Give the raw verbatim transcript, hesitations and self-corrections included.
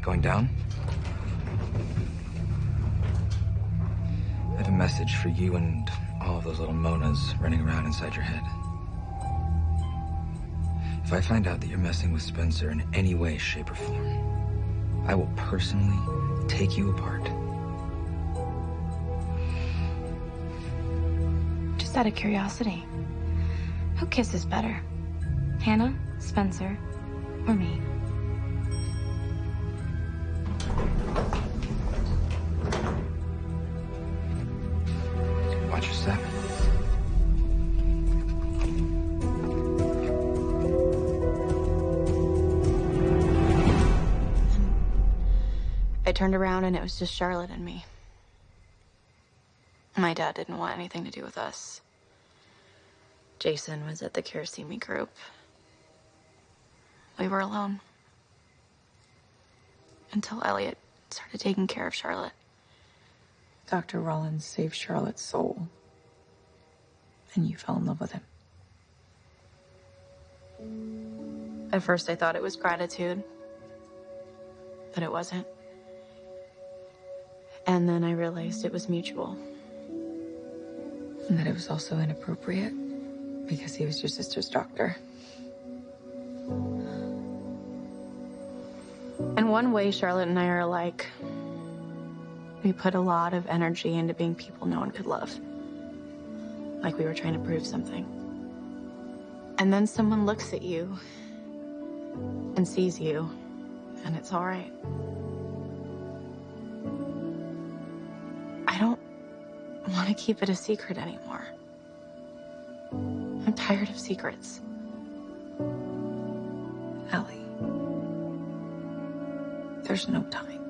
Going down? I have a message for you and all of those little Monas running around inside your head. If I find out that you're messing with Spencer in any way, shape, or form, I will personally take you apart. Just out of curiosity, who kisses better? Hannah, Spencer, or me? Watch your step. I turned around and it was just Charlotte and me. My dad didn't want anything to do with us. Jason was at the Care See Me group. We were alone. Until Elliot started taking care of Charlotte. Doctor Rollins saved Charlotte's soul. And you fell in love with him. At first I thought it was gratitude. But it wasn't. And then I realized it was mutual. And that it was also inappropriate because he was your sister's doctor. In one way, Charlotte and I are alike. We put a lot of energy into being people no one could love. Like we were trying to prove something. And then someone looks at you and sees you, and it's all right. I don't want to keep it a secret anymore. I'm tired of secrets. Allie, there's no time.